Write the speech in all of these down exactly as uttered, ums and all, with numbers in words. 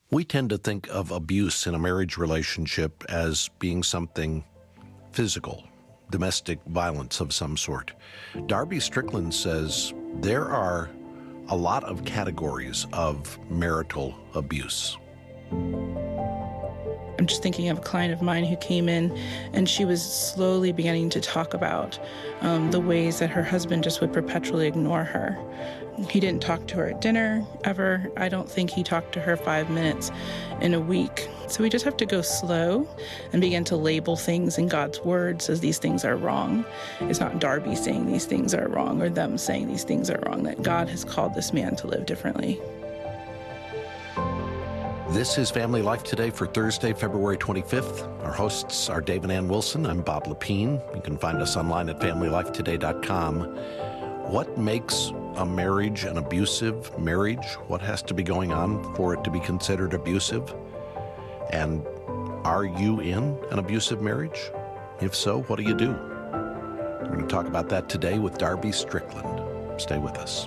We tend to think of abuse in a marriage relationship as being something physical, domestic violence of some sort. Darby Strickland says there are a lot of categories of marital abuse. I'm just thinking of a client of mine who came in and she was slowly beginning to talk about um, the ways that her husband just would perpetually ignore her. He didn't talk to her at dinner, ever. I don't think he talked to her five minutes in a week. So we just have to go slow and begin to label things in God's words as these things are wrong. It's not Darby saying these things are wrong or them saying these things are wrong, that God has called this man to live differently. This is Family Life Today for Thursday, February twenty-fifth. Our hosts are Dave and Ann Wilson. I'm Bob Lepine. You can find us online at family life today dot com. What makes a marriage an abusive marriage? What has to be going on for it to be considered abusive? And are you in an abusive marriage? If so, what do you do? We're going to talk about that today with Darby Strickland. Stay with us.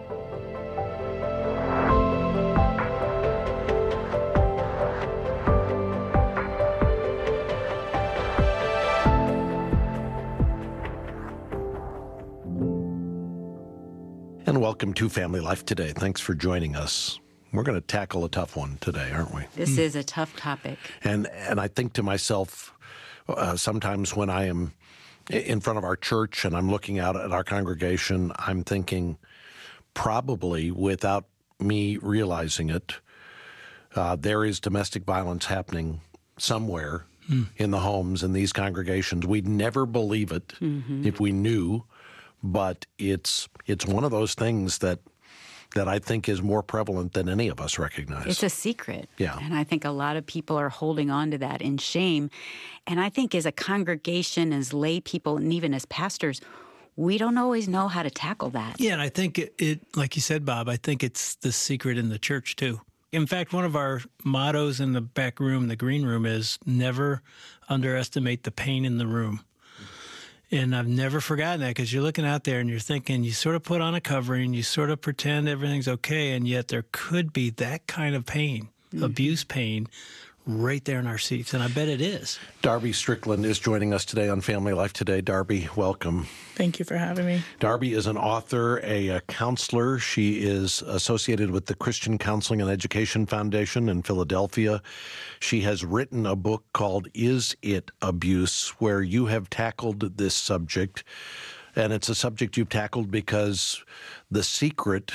And welcome to Family Life Today. Thanks for joining us. We're going to tackle a tough one today, aren't we? This is a tough topic. And and I think to myself, uh, sometimes when I am in front of our church and I'm looking out at our congregation, I'm thinking, probably without me realizing it, uh, there is domestic violence happening somewhere mm. in the homes in these congregations. We'd never believe it mm-hmm. if we knew. But it's it's one of those things that that I think is more prevalent than any of us recognize. It's a secret. Yeah. And I think a lot of people are holding on to that in shame. And I think as a congregation, as lay people, and even as pastors, we don't always know how to tackle that. Yeah, and I think it, it like you said, Bob, I think it's the secret in the church, too. In fact, one of our mottos in the back room, the green room, is never underestimate the pain in the room. And I've never forgotten that, because you're looking out there and you're thinking, you sort of put on a covering, you sort of pretend everything's okay, and yet there could be that kind of pain, mm-hmm. abuse pain, right there in our seats, and I bet it is. Darby Strickland is joining us today on Family Life Today. Darby, welcome. Thank you for having me. Darby is an author, a, a counselor. She is associated with the Christian Counseling and Education Foundation in Philadelphia. She has written a book called Is It Abuse?, where you have tackled this subject. And it's a subject you've tackled because the secret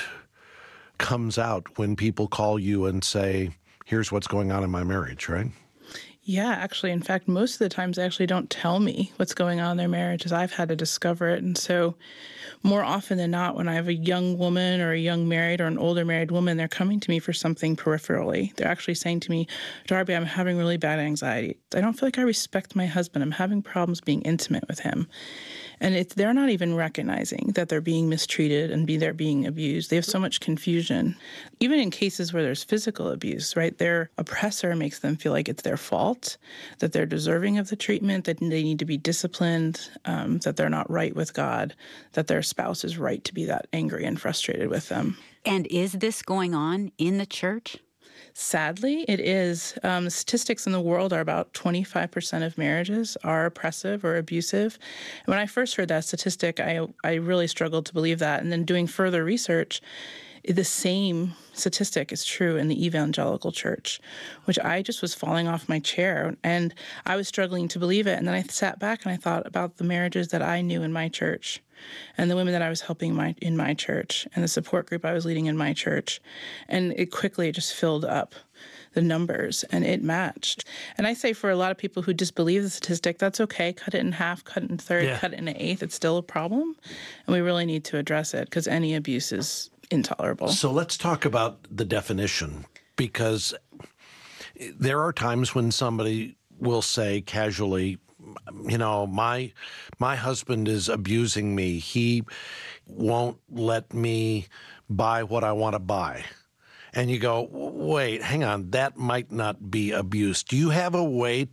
comes out when people call you and say, here's what's going on in my marriage, right? Yeah, actually, in fact, most of the times they actually don't tell me what's going on in their marriage, as I've had to discover it. And so more often than not, when I have a young woman or a young married or an older married woman, they're coming to me for something peripherally. They're actually saying to me, Darby, I'm having really bad anxiety. I don't feel like I respect my husband. I'm having problems being intimate with him. And it's, they're not even recognizing that they're being mistreated and be, they're being abused. They have so much confusion. Even in cases where there's physical abuse, right, their oppressor makes them feel like it's their fault, that they're deserving of the treatment, that they need to be disciplined, um, that they're not right with God, that their spouse is right to be that angry and frustrated with them. And is this going on in the church? Sadly, it is. Um, statistics in the world are about twenty-five percent of marriages are oppressive or abusive. And when I first heard that statistic, I I really struggled to believe that. And then doing further research, the same statistic is true in the evangelical church, which I just was falling off my chair. And I was struggling to believe it. And then I sat back and I thought about the marriages that I knew in my church and the women that I was helping my, in my church and the support group I was leading in my church. And it quickly just filled up the numbers, and it matched. And I say for a lot of people who disbelieve the statistic, that's okay. Cut it in half, cut it in third, yeah. cut it in an eighth. It's still a problem, and we really need to address it because any abuse is intolerable. So let's talk about the definition, because there are times when somebody will say casually, you know, my my husband is abusing me. He won't let me buy what I want to buy. And you go, wait, hang on, that might not be abuse. Do you have a way to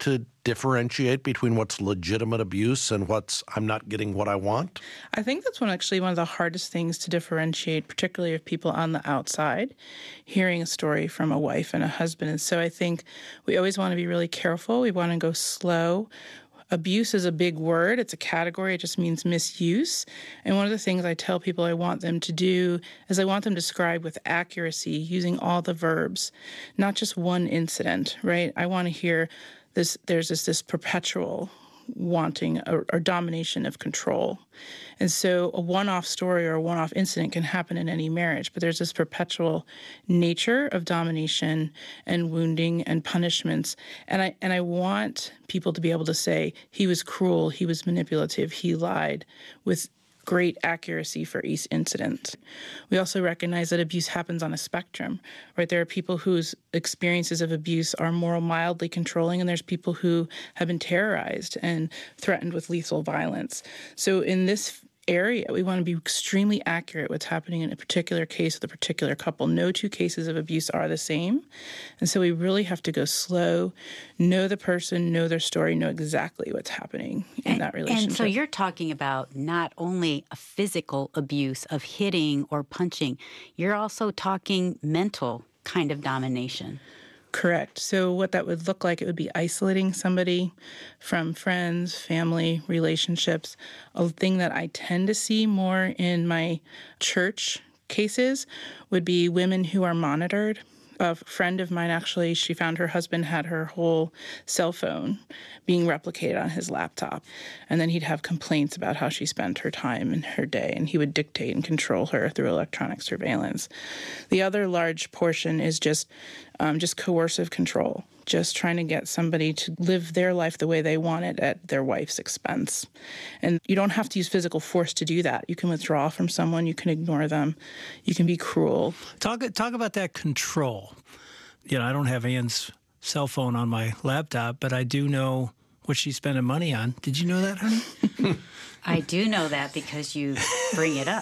differentiate between what's legitimate abuse and what's I'm not getting what I want? I think that's one actually one of the hardest things to differentiate, particularly of people on the outside, hearing a story from a wife and a husband. And so I think we always want to be really careful. We want to go slow. Abuse is a big word. It's a category. It just means misuse. And one of the things I tell people I want them to do is I want them to describe with accuracy using all the verbs, not just one incident, right? I want to hear this, there's this, this perpetual wanting or, or domination of control. And so a one-off story or a one-off incident can happen in any marriage, but there's this perpetual nature of domination and wounding and punishments. And I and I want people to be able to say, he was cruel, he was manipulative, he lied, with great accuracy for each incident. We also recognize that abuse happens on a spectrum, right? There are people whose experiences of abuse are more mildly controlling, and there's people who have been terrorized and threatened with lethal violence. So in this area, we want to be extremely accurate what's happening in a particular case with a particular couple. No two cases of abuse are the same. And so we really have to go slow, know the person, know their story, know exactly what's happening in and, that relationship. And so you're talking about not only a physical abuse of hitting or punching, you're also talking mental kind of domination. Correct. So what that would look like, it would be isolating somebody from friends, family, relationships. A thing that I tend to see more in my church cases would be women who are monitored. A friend of mine, actually, she found her husband had her whole cell phone being replicated on his laptop. And then he'd have complaints about how she spent her time and her day, and he would dictate and control her through electronic surveillance. The other large portion is just um, just coercive control, just trying to get somebody to live their life the way they want it at their wife's expense. And you don't have to use physical force to do that. You can withdraw from someone. You can ignore them. You can be cruel. Talk talk about that control. You know, I don't have Ann's cell phone on my laptop, but I do know what she's spending money on. Did you know that, honey? I do know that because you bring it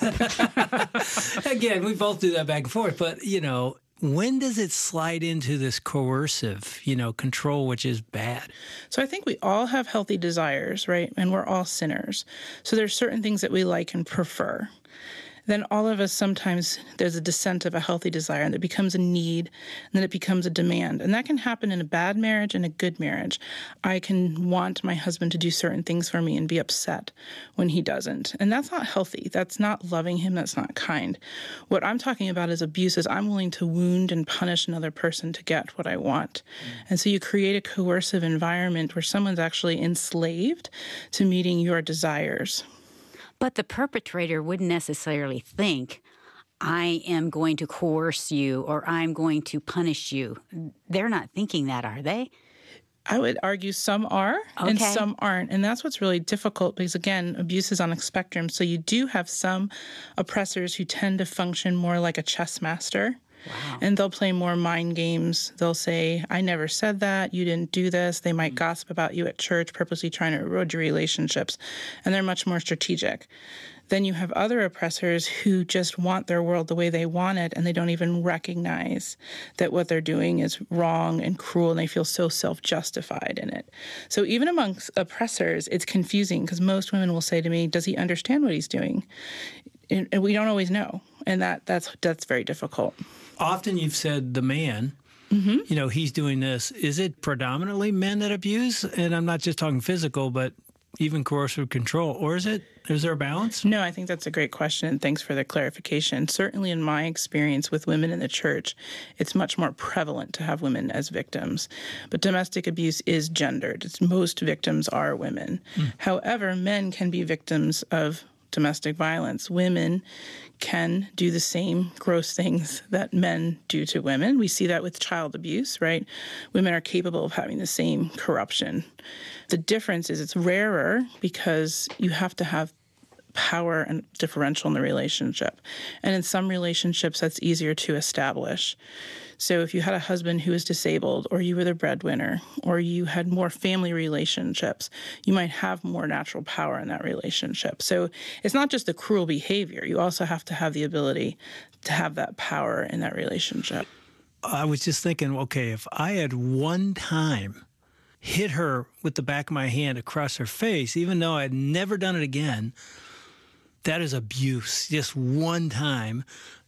up. Again, we both do that back and forth. But, you know, when does it slide into this coercive, you know, control, which is bad? So I think we all have healthy desires, right? And we're all sinners. So there's certain things that we like and prefer. Then all of us, sometimes there's a descent of a healthy desire, and it becomes a need, and then it becomes a demand. And that can happen in a bad marriage and a good marriage. I can want my husband to do certain things for me and be upset when he doesn't. And that's not healthy. That's not loving him. That's not kind. What I'm talking about is abuse, is I'm willing to wound and punish another person to get what I want. Mm. And so you create a coercive environment where someone's actually enslaved to meeting your desires. But the perpetrator wouldn't necessarily think, I am going to coerce you or I'm going to punish you. They're not thinking that, are they? I would argue some are okay. and some aren't. And that's what's really difficult because, again, abuse is on a spectrum. So you do have some oppressors who tend to function more like a chess master. Wow. And they'll play more mind games. They'll say, I never said that. You didn't do this. They might mm-hmm. gossip about you at church, purposely trying to erode your relationships. And they're much more strategic. Then you have other oppressors who just want their world the way they want it, and they don't even recognize that what they're doing is wrong and cruel, and they feel so self-justified in it. So even amongst oppressors, it's confusing because most women will say to me, does he understand what he's doing? And we don't always know, and that that's that's very difficult. Often you've said the man, mm-hmm. you know, he's doing this. Is it predominantly men that abuse? And I'm not just talking physical, but even coercive control. Or is it, is there a balance? No, I think that's a great question, and thanks for the clarification. Certainly in my experience with women in the church, it's much more prevalent to have women as victims. But domestic abuse is gendered. It's, most victims are women. Mm. However, men can be victims of domestic violence. Women can do the same gross things that men do to women. We see that with child abuse, right? Women are capable of having the same corruption. The difference is it's rarer because you have to have power and differential in the relationship. And in some relationships, that's easier to establish. So if you had a husband who was disabled, or you were the breadwinner, or you had more family relationships, you might have more natural power in that relationship. So it's not just the cruel behavior. You also have to have the ability to have that power in that relationship. I was just thinking, okay, if I had one time hit her with the back of my hand across her face, even though I'd never done it again, that is abuse, just one time.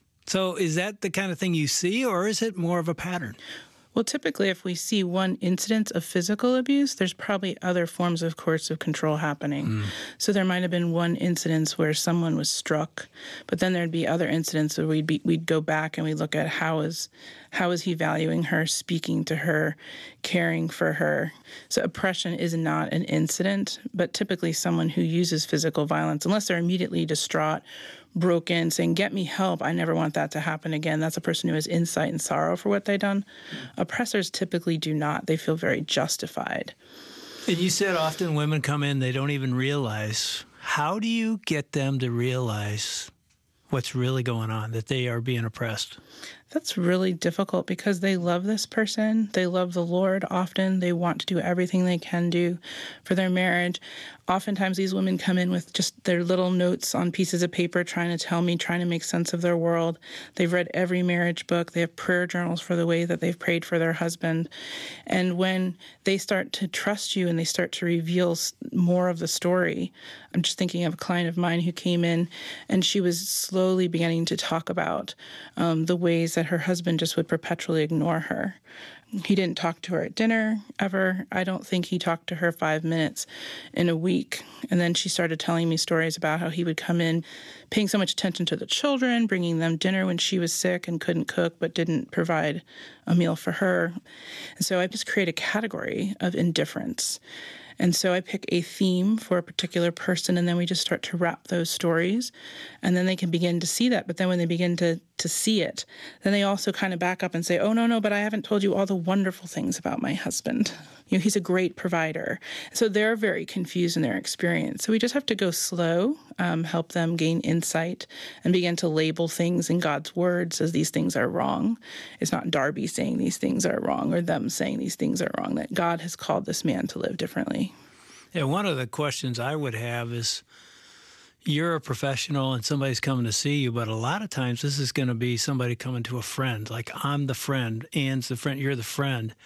So is that the kind of thing you see, or is it more of a pattern? Well, typically, if we see one incident of physical abuse, there's probably other forms of coercive control happening. Mm. So there might have been one incident where someone was struck, but then there'd be other incidents where we'd be, we'd go back and we'd look at how is how is he valuing her, speaking to her, caring for her. So oppression is not an incident, but typically someone who uses physical violence, unless they're immediately distraught, broken, saying, get me help, I never want that to happen again. That's a person who has insight and sorrow for what they've done. Mm. Oppressors typically do not. They feel very justified. And you said often women come in, they don't even realize. How do you get them to realize what's really going on, that they are being oppressed? That's really difficult because they love this person. They love the Lord often. They want to do everything they can do for their marriage. Oftentimes these women come in with just their little notes on pieces of paper trying to tell me, trying to make sense of their world. They've read every marriage book. They have prayer journals for the way that they've prayed for their husband. And when they start to trust you and they start to reveal more of the story, I'm just thinking of a client of mine who came in and she was slowly beginning to talk about um, the ways that her husband just would perpetually ignore her. He didn't talk to her at dinner ever. I don't think he talked to her five minutes in a week. And then she started telling me stories about how he would come in paying so much attention to the children, bringing them dinner when she was sick and couldn't cook but didn't provide a meal for her. And so I just create a category of indifference. And so I pick a theme for a particular person, and then we just start to wrap those stories, and then they can begin to see that. But then when they begin to to see it, then they also kind of back up and say, oh, no, no, but I haven't told you all the wonderful things about my husband. You know, he's a great provider. So they're very confused in their experience. So we just have to go slow, um, help them gain insight, and begin to label things in God's words as these things are wrong. It's not Darby saying these things are wrong or them saying these things are wrong, that God has called this man to live differently. Yeah, one of the questions I would have is, you're a professional and somebody's coming to see you, but a lot of times this is going to be somebody coming to a friend. Like, I'm the friend, Ann's the friend, you're the friend.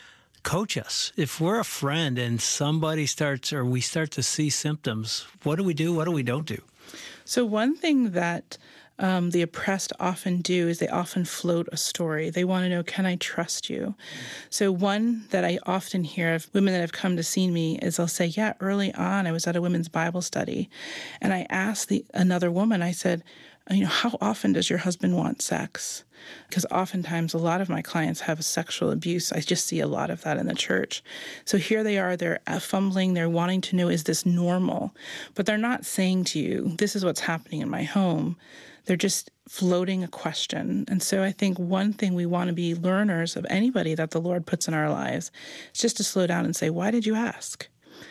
Coach us. If we're a friend and somebody starts, or we start to see symptoms, what do we do? What do we don't do? So one thing that Um, the oppressed often do is they often float a story. They want to know, can I trust you? So one that I often hear of women that have come to see me is they'll say, yeah, early on I was at a women's Bible study, and I asked the another woman, I said, you know, how often does your husband want sex? Because oftentimes a lot of my clients have sexual abuse. I just see a lot of that in the church. So here they are, they're fumbling, they're wanting to know, is this normal? But they're not saying to you, this is what's happening in my home. They're just floating a question. And so I think one thing we want to be learners of anybody that the Lord puts in our lives is just to slow down and say, why did you ask?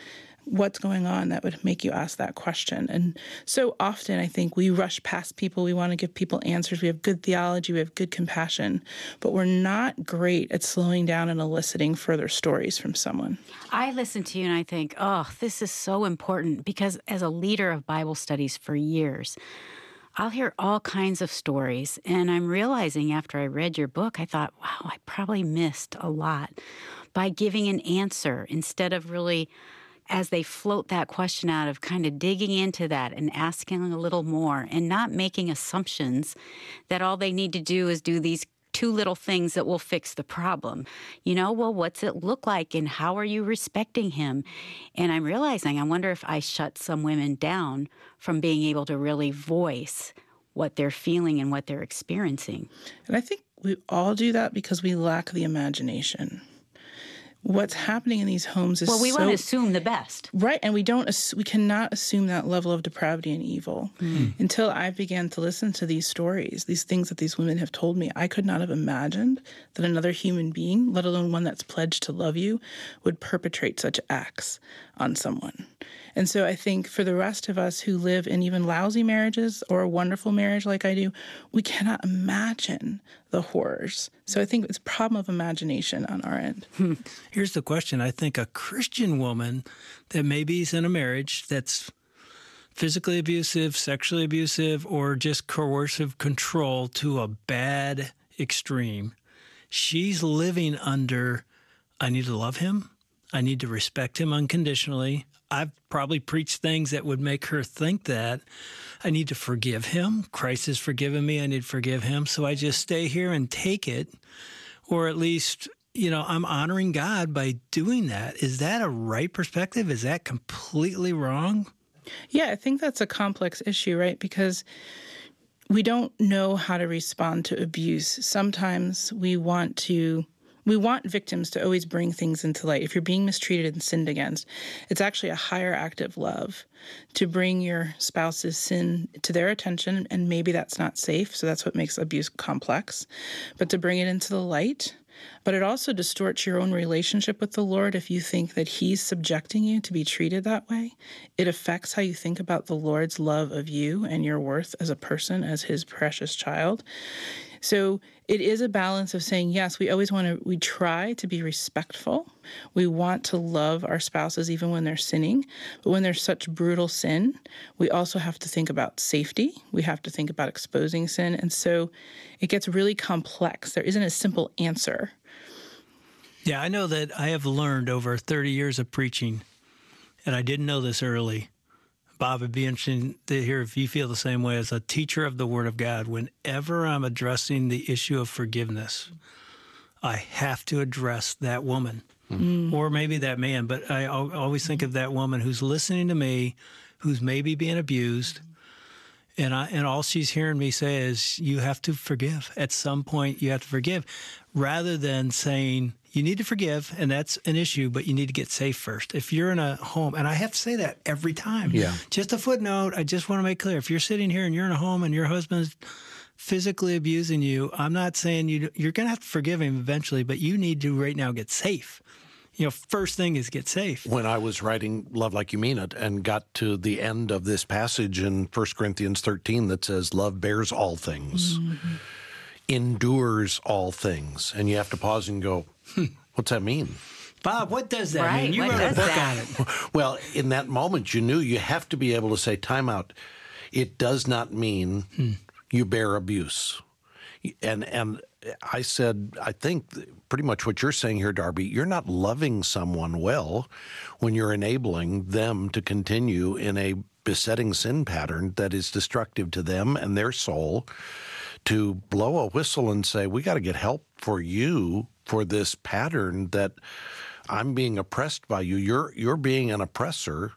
What's going on that would make you ask that question? And so often I think we rush past people. We want to give people answers. We have good theology. We have good compassion. But we're not great at slowing down and eliciting further stories from someone. I listen to you and I think, oh, this is so important, because as a leader of Bible studies for years, I'll hear all kinds of stories, and I'm realizing after I read your book, I thought, wow, I probably missed a lot by giving an answer instead of really, as they float that question out, of kind of digging into that and asking a little more and not making assumptions that all they need to do is do these two little things that will fix the problem. You know, well, what's it look like and how are you respecting him? And I'm realizing, I wonder if I shut some women down from being able to really voice what they're feeling and what they're experiencing. And I think we all do that because we lack the imagination. What's happening in these homes is well, we so, want to assume the best, right? And we don't, we cannot assume that level of depravity and evil mm. until I began to listen to these stories, these things that these women have told me. I could not have imagined that another human being, let alone one that's pledged to love you, would perpetrate such acts on someone. And so I think for the rest of us who live in even lousy marriages or a wonderful marriage like I do, we cannot imagine the horrors. So I think it's a problem of imagination on our end. Hmm. Here's the question. I think a Christian woman that maybe is in a marriage that's physically abusive, sexually abusive, or just coercive control to a bad extreme, she's living under, I need to love him. I need to respect him unconditionally. I've probably preached things that would make her think that. I need to forgive him. Christ has forgiven me. I need to forgive him. So I just stay here and take it, or at least, you know, I'm honoring God by doing that. Is that a right perspective? Is that completely wrong? Yeah, I think that's a complex issue, right? Because we don't know how to respond to abuse. Sometimes we want to We want victims to always bring things into light. If you're being mistreated and sinned against, it's actually a higher act of love to bring your spouse's sin to their attention, and maybe that's not safe, so that's what makes abuse complex, but to bring it into the light. But it also distorts your own relationship with the Lord if you think that he's subjecting you to be treated that way. It affects how you think about the Lord's love of you and your worth as a person, as his precious child. So it is a balance of saying, yes, we always want to, we try to be respectful. We want to love our spouses even when they're sinning. But when there's such brutal sin, we also have to think about safety. We have to think about exposing sin. And so it gets really complex. There isn't a simple answer. Yeah, I know that I have learned over thirty years of preaching, and I didn't know this early. Bob, it'd be interesting to hear if you feel the same way. As a teacher of the Word of God, whenever I'm addressing the issue of forgiveness, I have to address that woman mm. or maybe that man. But I always think of that woman who's listening to me, who's maybe being abused. And I, and all she's hearing me say is, you have to forgive. At some point, you have to forgive, rather than saying, you need to forgive, and that's an issue, but you need to get safe first. If you're in a home, and I have to say that every time. Yeah. Just a footnote, I just want to make clear, if you're sitting here and you're in a home and your husband's physically abusing you, I'm not saying you, you're going to have to forgive him eventually, but you need to right now get safe. You know, first thing is get safe. When I was writing Love Like You Mean It and got to the end of this passage in First Corinthians thirteen that says, love bears all things, mm-hmm. endures all things. And you have to pause and go, hmm, what's that mean? Bob, what does that right, mean? You what wrote a book that? on it. Well, in that moment, you knew you have to be able to say, time out. It does not mean hmm. you bear abuse. And and I said, I think pretty much what you're saying here, Darby, you're not loving someone well when you're enabling them to continue in a besetting sin pattern that is destructive to them and their soul, to blow a whistle and say, we got to get help for you for this pattern that I'm being oppressed by you. You're you're being an oppressor.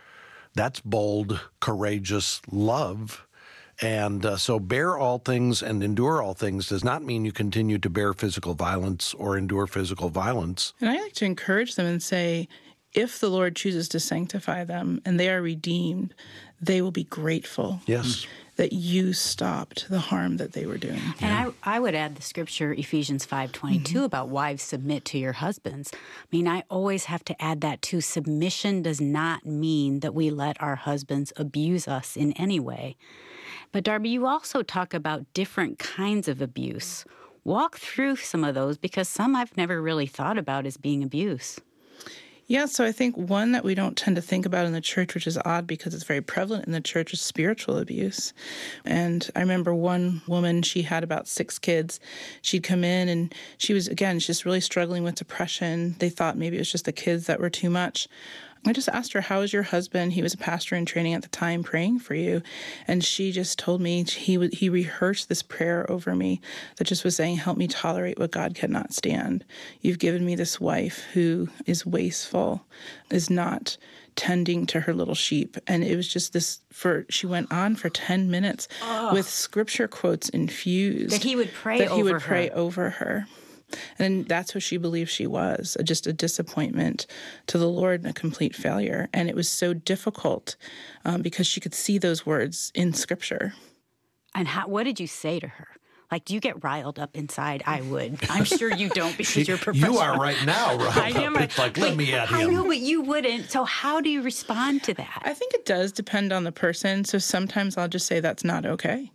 That's bold, courageous love. And uh, so bear all things and endure all things does not mean you continue to bear physical violence or endure physical violence. And I like to encourage them and say, if the Lord chooses to sanctify them and they are redeemed, they will be grateful. Yes. That you stopped the harm that they were doing. And yeah. I, I would add the scripture, Ephesians five twenty-two, mm-hmm. about wives submit to your husbands. I mean, I always have to add that too. Submission does not mean that we let our husbands abuse us in any way. But Darby, you also talk about different kinds of abuse. Walk through some of those, because some I've never really thought about as being abuse. Yeah, so I think one that we don't tend to think about in the church, which is odd because it's very prevalent in the church, is spiritual abuse. And I remember one woman, she had about six kids. She'd come in and she was, again, just really struggling with depression. They thought maybe it was just the kids that were too much. I just asked her, how is your husband? He was a pastor in training at the time, praying for you. And she just told me, he would, he rehearsed this prayer over me that just was saying, help me tolerate what God cannot stand. You've given me this wife who is wasteful, is not tending to her little sheep. And it was just this, for she went on for ten minutes oh. with scripture quotes infused. That he would pray that over he would her. pray over her. And that's who she believed she was, just a disappointment to the Lord and a complete failure. And it was so difficult um, because she could see those words in Scripture. And how, what did you say to her? Like, do you get riled up inside? I would. I'm sure you don't, because she, you're professional. You are right now riled I am. up. It's like, let Wait, me at him. I know, but you wouldn't. So how do you respond to that? I think it does depend on the person. So sometimes I'll just say that's not okay.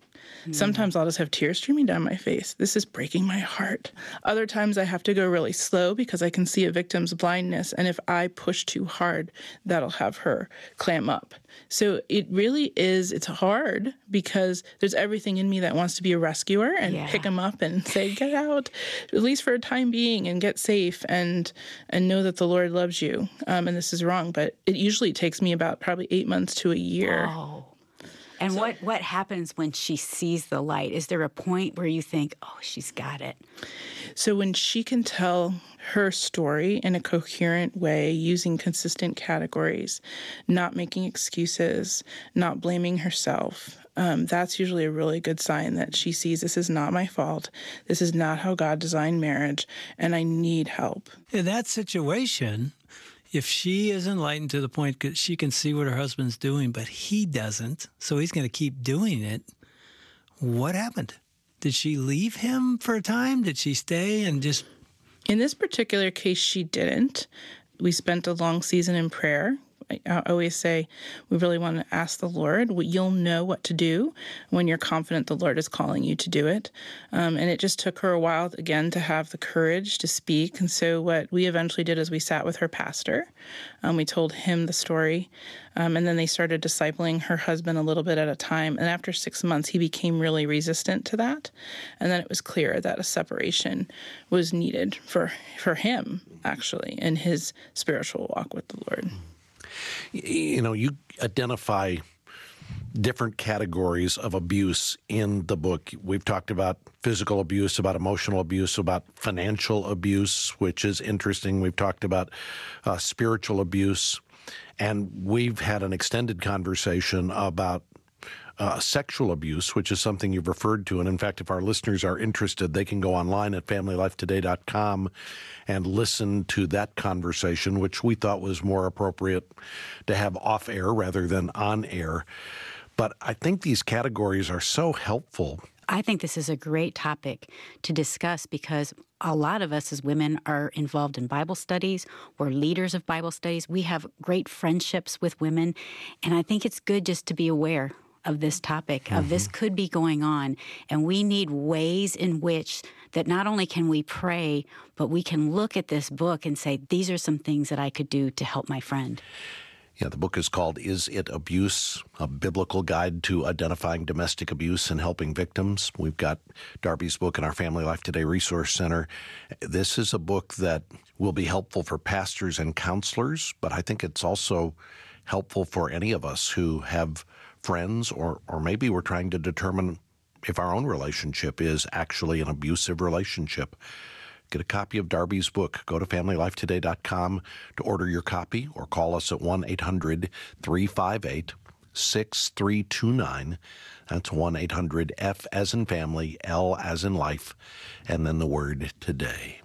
Sometimes I'll just have tears streaming down my face. This is breaking my heart. Other times I have to go really slow because I can see a victim's blindness, and if I push too hard, that'll have her clam up. So it really is, it's hard because there's everything in me that wants to be a rescuer and Yeah. pick them up and say, get out, at least for a time being, and get safe and and know that the Lord loves you. Um, and this is wrong, but it usually takes me about probably eight months to a year. Oh. And what, what happens when she sees the light? Is there a point where you think, oh, she's got it? So when she can tell her story in a coherent way, using consistent categories, not making excuses, not blaming herself, um, that's usually a really good sign that she sees this is not my fault. This is not how God designed marriage, and I need help. In that situation, if she is enlightened to the point that she can see what her husband's doing, but he doesn't, so he's going to keep doing it, what happened? Did she leave him for a time? Did she stay and just... In this particular case, she didn't. We spent a long season in prayer. I always say we really want to ask the Lord. You'll know what to do when you're confident the Lord is calling you to do it. Um, and it just took her a while, again, to have the courage to speak. And so what we eventually did is we sat with her pastor. Um, we told him the story. Um, and then they started discipling her husband a little bit at a time. And after six months, he became really resistant to that. And then it was clear that a separation was needed for, for him, actually, in his spiritual walk with the Lord. You know, you identify different categories of abuse in the book. We've talked about physical abuse, about emotional abuse, about financial abuse, which is interesting. We've talked about uh, spiritual abuse, and we've had an extended conversation about Uh, sexual abuse, which is something you've referred to. And in fact, if our listeners are interested, they can go online at family life today dot com and listen to that conversation, which we thought was more appropriate to have off air rather than on air. But I think these categories are so helpful. I think this is a great topic to discuss because a lot of us as women are involved in Bible studies. We're leaders of Bible studies. We have great friendships with women. And I think it's good just to be aware of this topic, mm-hmm. of this could be going on. And we need ways in which that not only can we pray, but we can look at this book and say, these are some things that I could do to help my friend. Yeah, the book is called Is It Abuse? A Biblical Guide to Identifying Domestic Abuse and Helping Victims. We've got Darby's book in our Family Life Today Resource Center. This is a book that will be helpful for pastors and counselors, but I think it's also helpful for any of us who have friends, or or maybe we're trying to determine if our own relationship is actually an abusive relationship. Get a copy of Darby's book. Go to family life today dot com to order your copy, or call us at one eight hundred three five eight six three two nine. That's one eight hundred F as in family, L as in life, and then the word today.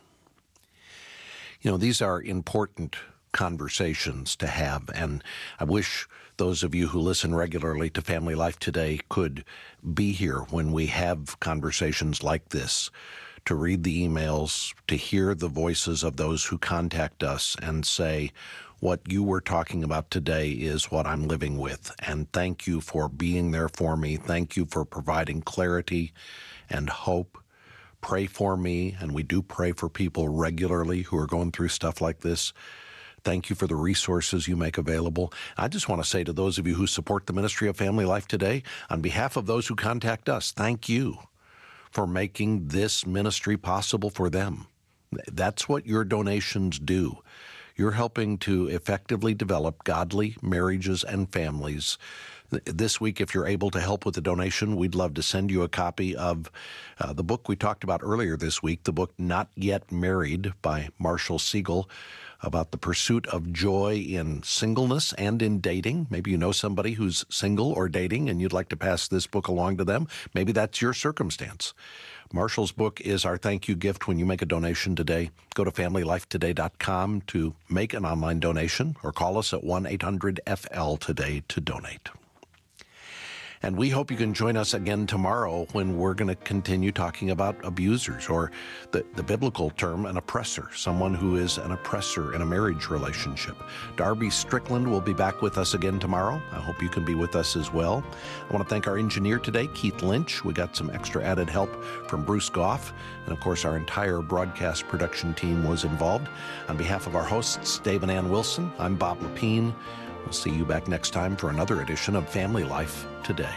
You know, these are important conversations to have, and I wish those of you who listen regularly to Family Life Today could be here when we have conversations like this, to read the emails, to hear the voices of those who contact us and say, what you were talking about today is what I'm living with, and thank you for being there for me. Thank you for providing clarity and hope. Pray for me, and we do pray for people regularly who are going through stuff like this. Thank you for the resources you make available. I just want to say to those of you who support the ministry of Family Life Today, on behalf of those who contact us, thank you for making this ministry possible for them. That's what your donations do. You're helping to effectively develop godly marriages and families. This week, if you're able to help with a donation, we'd love to send you a copy of uh, the book we talked about earlier this week, the book Not Yet Married by Marshall Siegel, about the pursuit of joy in singleness and in dating. Maybe you know somebody who's single or dating and you'd like to pass this book along to them. Maybe that's your circumstance. Marshall's book is our thank you gift when you make a donation today. Go to family life today dot com to make an online donation, or call us at one eight hundred F L today to donate. And we hope you can join us again tomorrow when we're going to continue talking about abusers, or the, the biblical term, an oppressor, someone who is an oppressor in a marriage relationship. Darby Strickland will be back with us again tomorrow. I hope you can be with us as well. I want to thank our engineer today, Keith Lynch. We got some extra added help from Bruce Goff. And of course, our entire broadcast production team was involved. On behalf of our hosts, Dave and Ann Wilson, I'm Bob Lepine. We'll see you back next time for another edition of Family Life Today.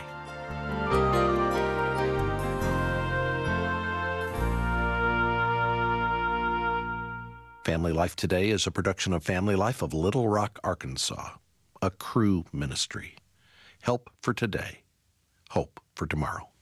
Family Life Today is a production of Family Life of Little Rock, Arkansas, a Cru ministry. Help for today, hope for tomorrow.